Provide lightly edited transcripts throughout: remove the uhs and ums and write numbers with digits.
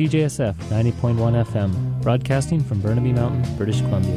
CJSF 90.1 FM, broadcasting from Burnaby Mountain, British Columbia.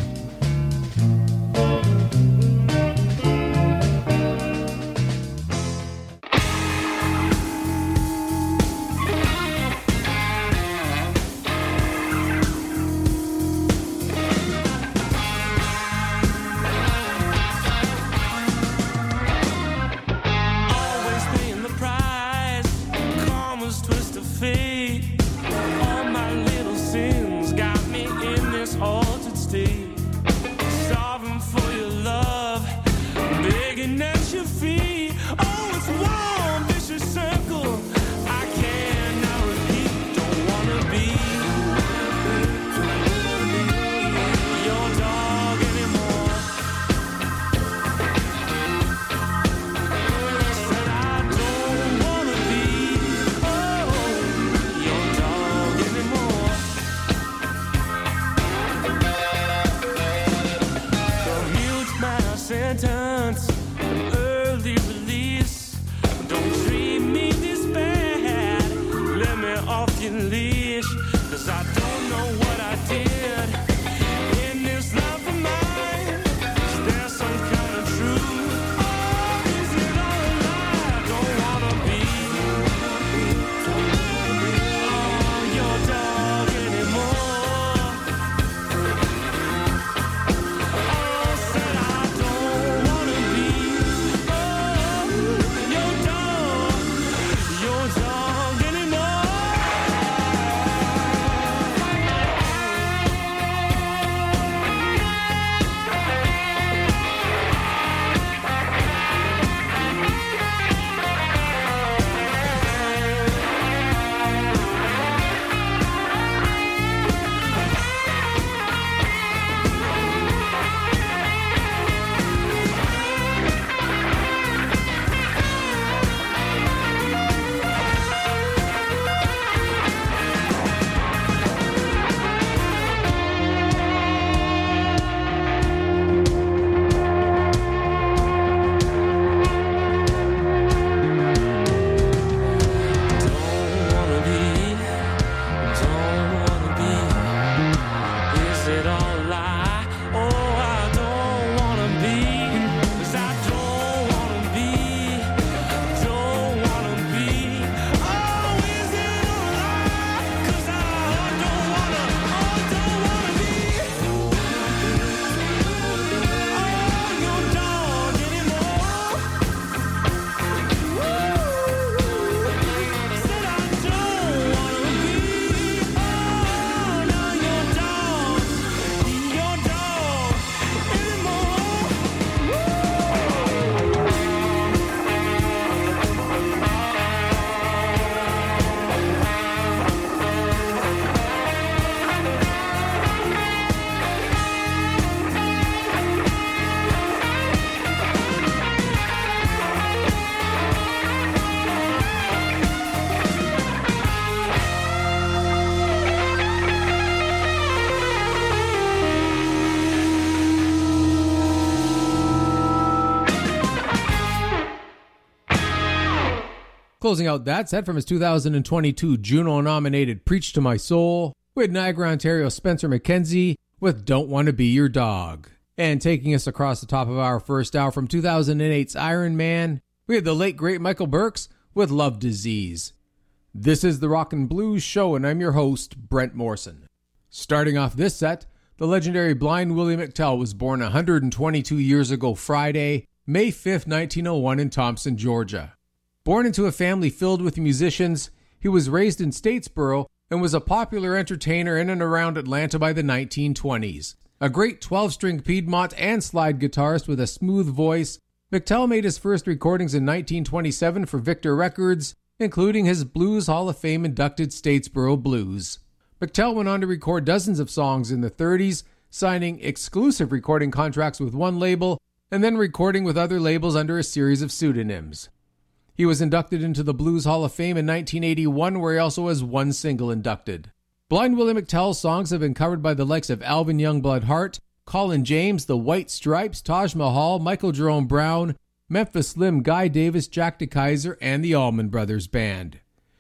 Closing out that set from his 2022 Juno-nominated Preach to My Soul, we had Niagara, Ontario Spencer McKenzie with Don't Want to Be Your Dog. And taking us across the top of our first hour from 2008's Iron Man, we had the late great Michael Burks with Love Disease. This is the Rock and Blues Show, and I'm your host, Brent Morrison. Starting off this set, the legendary Blind Willie McTell was born 122 years ago Friday, May 5th, 1901 in Thompson, Georgia. Born into a family filled with musicians, he was raised in Statesboro and was a popular entertainer in and around Atlanta by the 1920s. A great 12-string Piedmont and slide guitarist with a smooth voice, McTell made his first recordings in 1927 for Victor Records, including his Blues Hall of Fame inducted Statesboro Blues. McTell went on to record dozens of songs in the 30s, signing exclusive recording contracts with one label and then recording with other labels under a series of pseudonyms. He was inducted into the Blues Hall of Fame in 1981, where he also has one single inducted. Blind Willie McTell's songs have been covered by the likes of Alvin Youngblood Hart, Colin James, the White Stripes, Taj Mahal, Michael Jerome Brown, Memphis Slim, Guy Davis, Jack DeKaiser, and the Allman Brothers Band.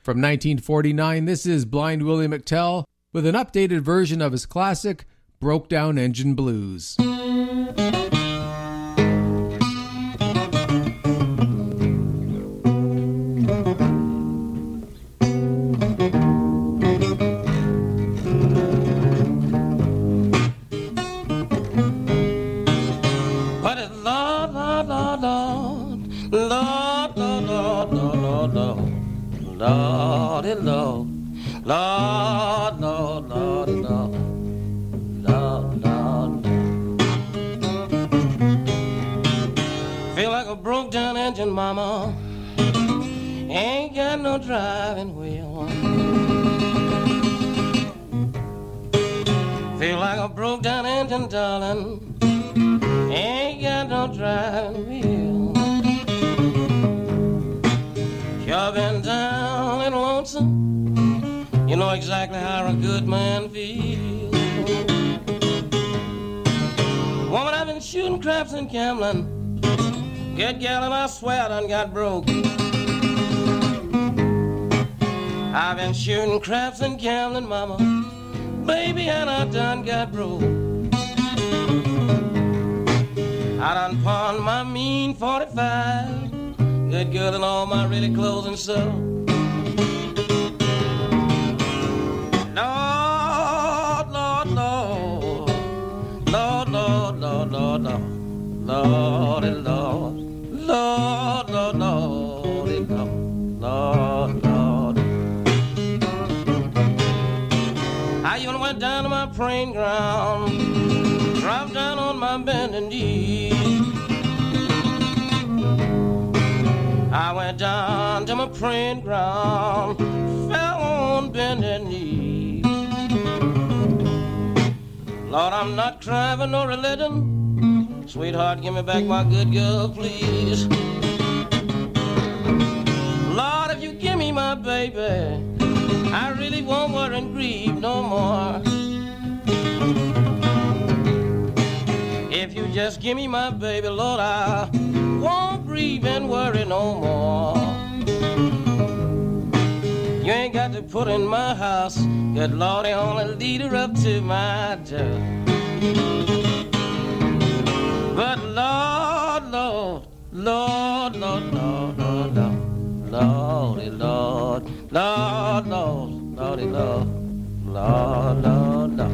From 1949, this is Blind Willie McTell with an updated version of his classic, Broke Down Engine Blues. Lordy, Lord, Lord, Lord, Lordy, Lord, Lord, Lord. Feel like a broke down engine, mama. Ain't got no driving wheel. Feel like a broke down engine, darling. Ain't got no driving wheel. You've been down and lonesome. You know exactly how a good man feels. Woman, I've been shooting craps in Camlin. Good gal, and I swear I done got broke. I've been shooting craps in Camlin, mama. Baby, and I done got broke. I done pawned my mean 45. Good girl and all my really clothes and so. Lord, Lord, Lord, Lord, Lord, Lord, Lord, Lord, Lordy, Lord, Lord, Lord, Lordy, Lord, Lord, Lord. I even went down to my praying ground, dropped down on my bending knee. I went down to my praying ground, fell on bended knee. Lord, I'm not crying for no religion. Sweetheart, give me back my good girl, please. Lord, if you give me my baby, I really won't worry and grieve no more. If you just give me my baby, Lord, I won't grieve and worry no more. You ain't got to put in my house. Good Lord, only lead her up to my door. But Lord, Lord, Lord, Lord, Lord, Lord, Lord, Lordy, Lord, Lord, Lord, Lordy, Lord, Lord, Lord, Lord.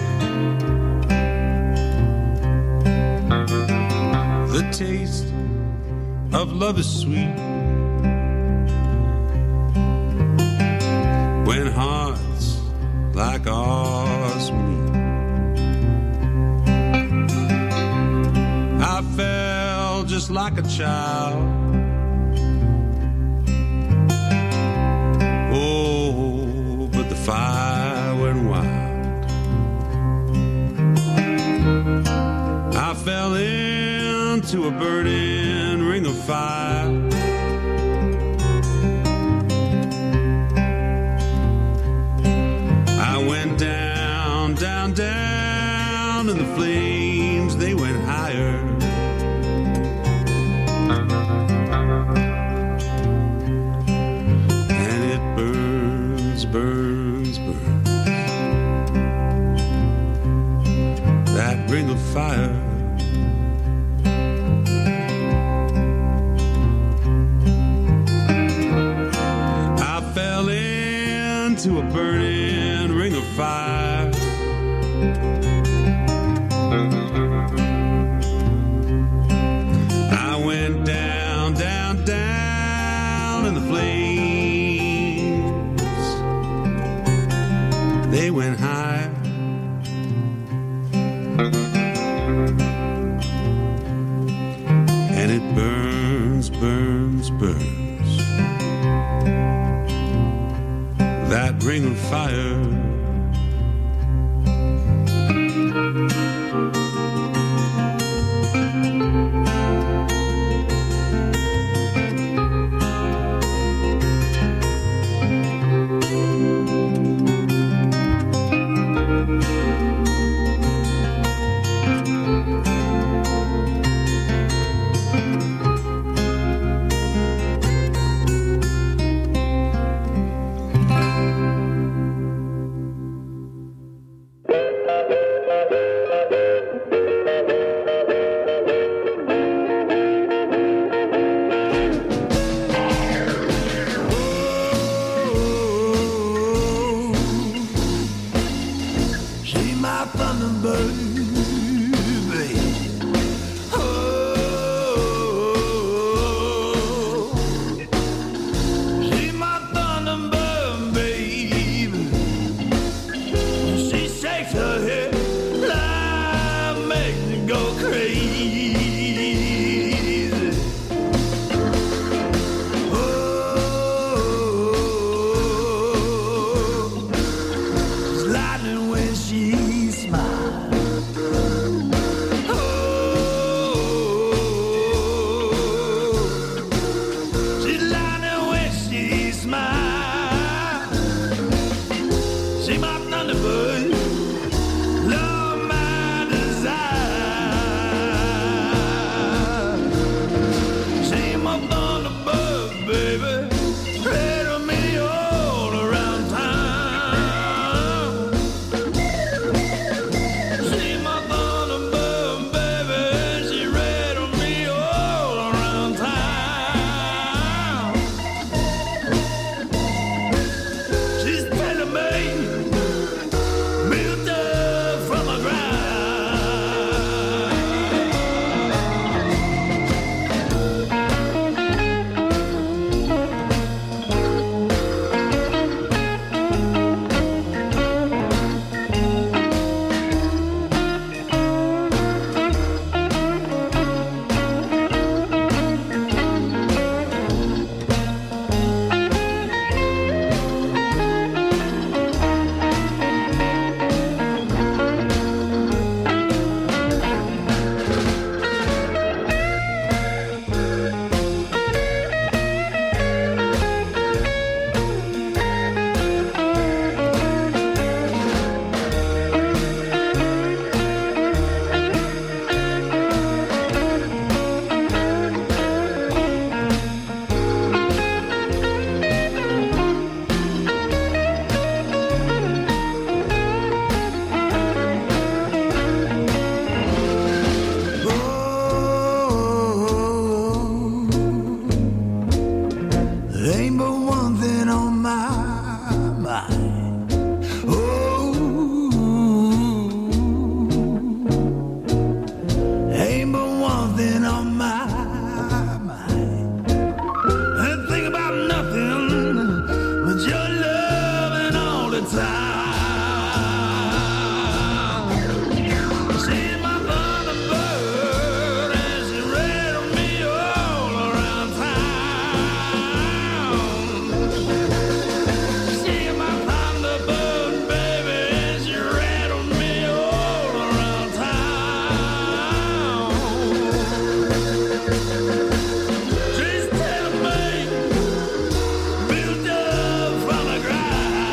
taste of love is sweet. When hearts like ours meet, I felt just like a child. Oh, but the fire went wild. I fell into a burning ring of fire. I went down, down, down, and the flames, they went higher. And it burns, burns, burns, that ring of fire. I fell into a burning ring of fire. I went down, down, down, and the flames, they went high. And it burns, burns, burns, that ring of fire. time. See my thunderbird as she rattled me all around town. See my thunderbird, baby, as she rattled me all around town. She's telling me, built up from the ground.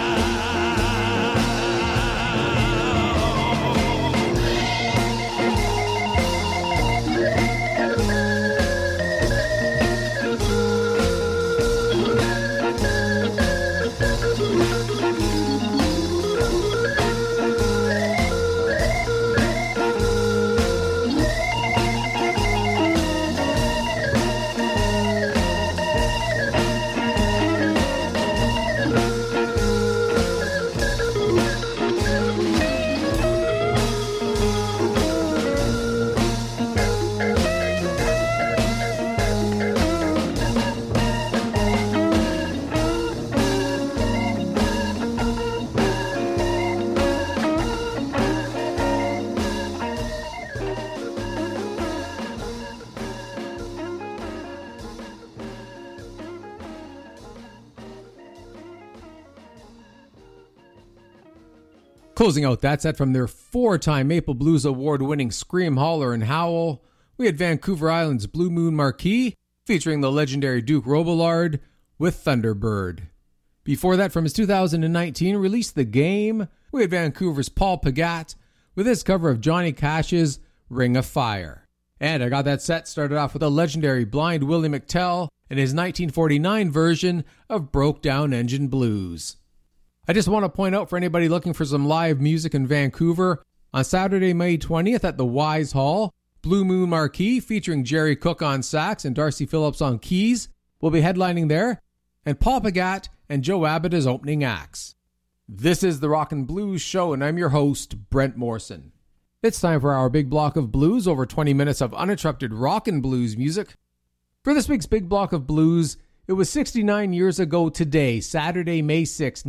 Closing out that set from their 4-time Maple Blues Award-winning Scream, Holler, and Howl, we had Vancouver Island's Blue Moon Marquis, featuring the legendary Duke Robillard, with Thunderbird. Before that, from his 2019 release The Game, we had Vancouver's Paul Pagat, with his cover of Johnny Cash's Ring of Fire. And I got that set started off with a legendary Blind Willie McTell and his 1949 version of Broke Down Engine Blues. I just want to point out for anybody looking for some live music in Vancouver, on Saturday, May 20th at the Wise Hall, Blue Moon Marquis featuring Jerry Cook on sax and Darcy Phillips on keys will be headlining there, and Paul Pagat and Joe Abbott as opening acts. This is the Rock and Blues Show, and I'm your host, Brent Morrison. It's time for our big block of blues, over 20 minutes of uninterrupted rock and blues music. For this week's big block of blues, it was 69 years ago today, Saturday, May 6,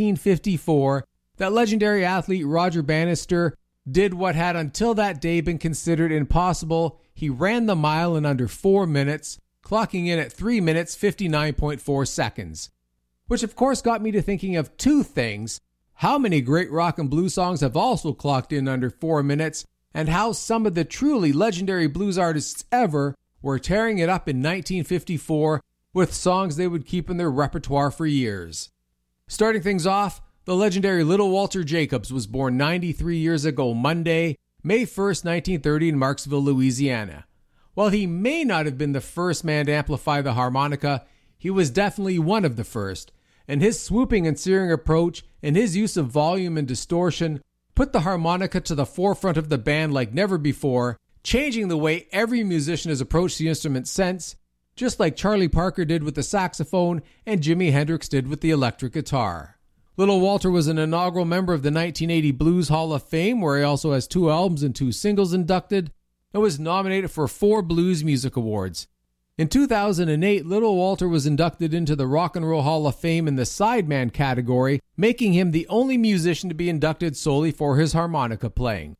1954, that legendary athlete Roger Bannister did what had until that day been considered impossible. He ran the mile in under 4 minutes, clocking in at 3 minutes, 59.4 seconds. Which of course got me to thinking of two things: how many great rock and blues songs have also clocked in under 4 minutes, and how some of the truly legendary blues artists ever were tearing it up in 1954 with songs they would keep in their repertoire for years. Starting things off, the legendary Little Walter Jacobs was born 93 years ago Monday, May 1st, 1930 in Marksville, Louisiana. While he may not have been the first man to amplify the harmonica, he was definitely one of the first, and his swooping and searing approach and his use of volume and distortion put the harmonica to the forefront of the band like never before, changing the way every musician has approached the instrument since, just like Charlie Parker did with the saxophone and Jimi Hendrix did with the electric guitar. Little Walter was an inaugural member of the 1980 Blues Hall of Fame, where he also has 2 albums and 2 singles inducted, and was nominated for 4 Blues Music Awards. In 2008, Little Walter was inducted into the Rock and Roll Hall of Fame in the Sideman category, making him the only musician to be inducted solely for his harmonica playing.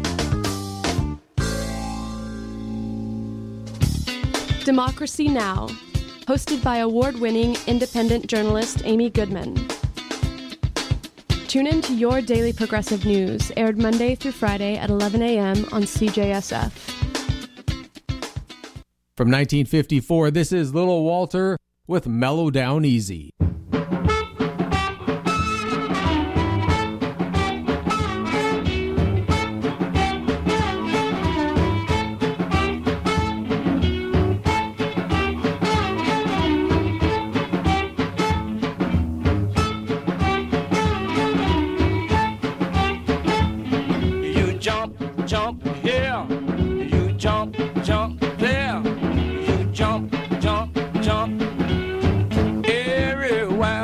Democracy Now!, hosted by award-winning independent journalist Amy Goodman. Tune in to Your Daily Progressive News, aired Monday through Friday at 11 a.m. on CJSF. From 1954, this is Little Walter with Mellow Down Easy. Jump here, you jump there, you jump, everywhere.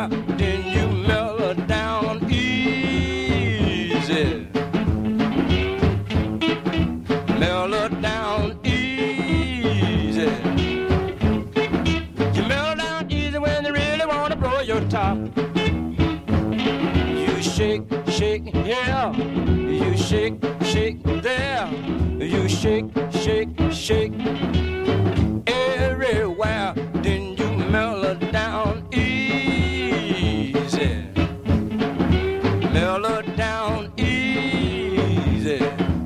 shake, shake here. You shake, shake there. You shake, shake, shake everywhere. Then you mellow down easy. Mellow down easy.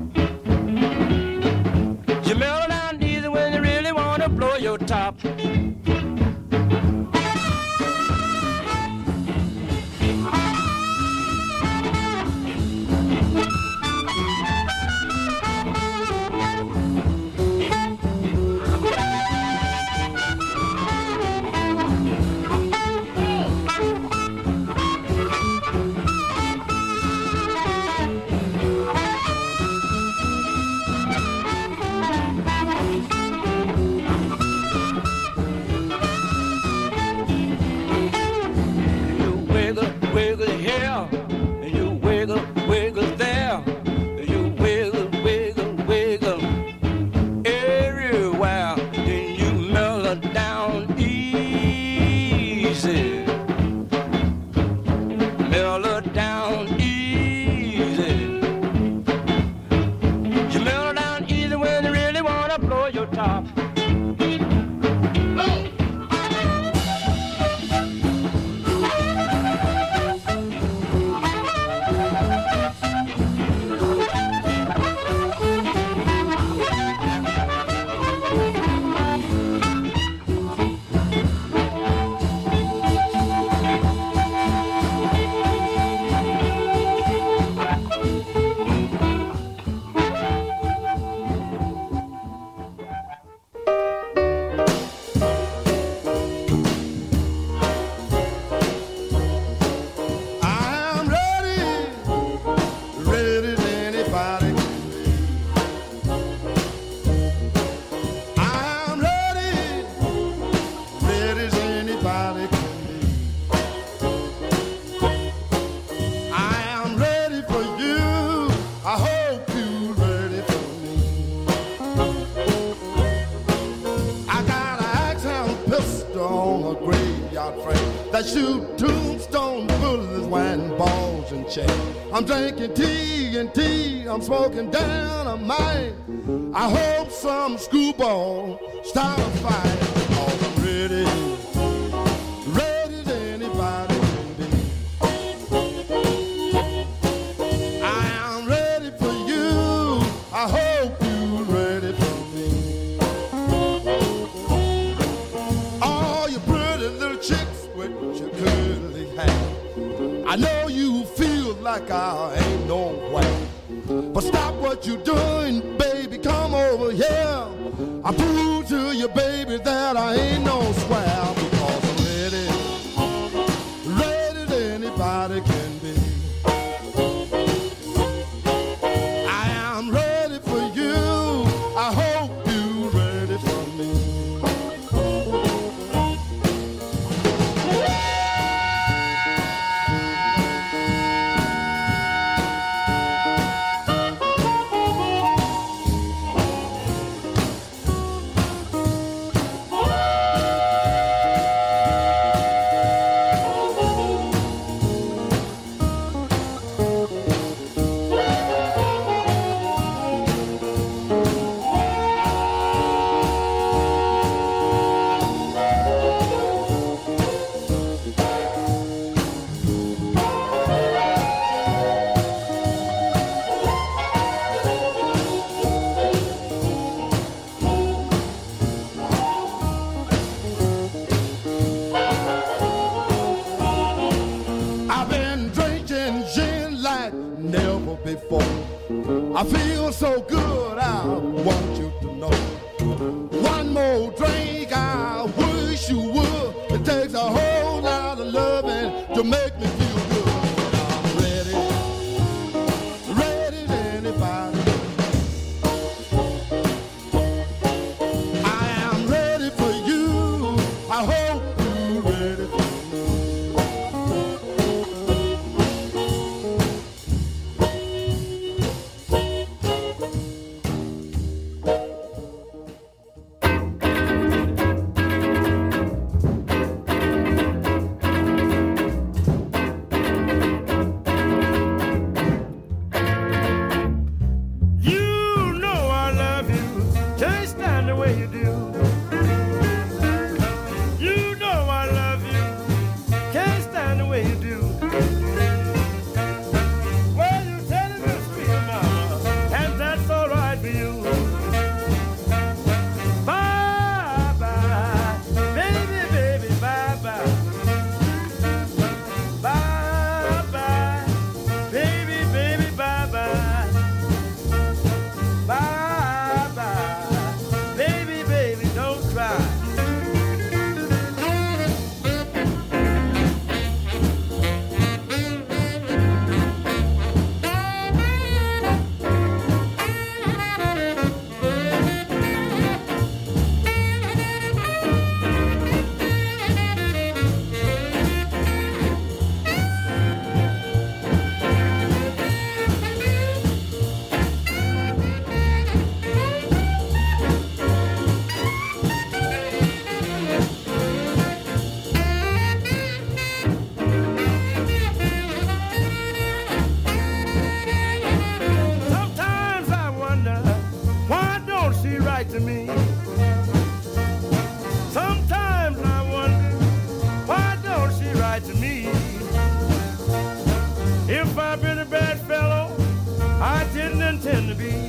You mellow down easy when you really want to blow your top. I'm drinking tea and tea, I'm smoking down a mine. I hope some screwball start a fight. Oh, I'm ready, ready as anybody can be. I am ready for you, I hope you're ready for me. All you pretty little chicks with your curly hair, I know you feel like I ain't no way. But stop what you're doing, baby, come over here. I prove to you, baby, that I ain't no square. Because I'm ready, ready as anybody can be. I am ready for you, I hope you're ready for me. I feel so good, I want you to know. One more drink, I wish you would. It takes a whole lot of loving to make me feel good. I'm ready, ready as anybody. I am ready for you, I hope you're ready for me. didn't intend to be.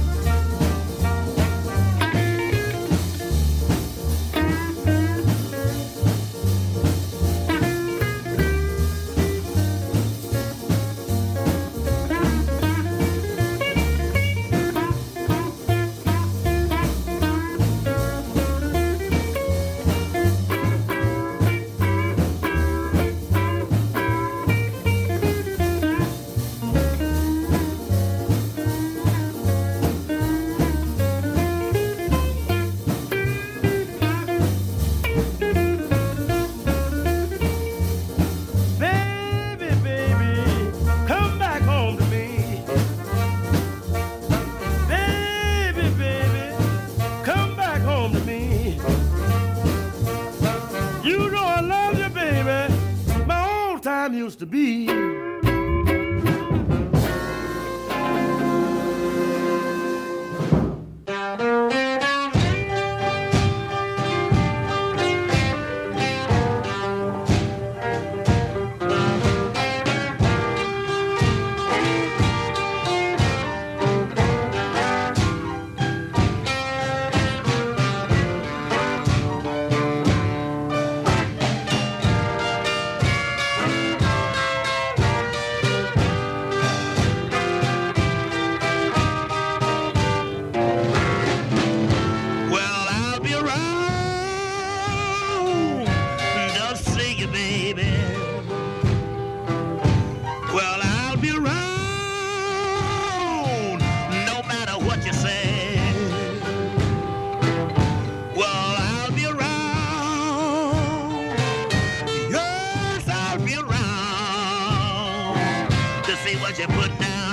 Used to be. What you put down.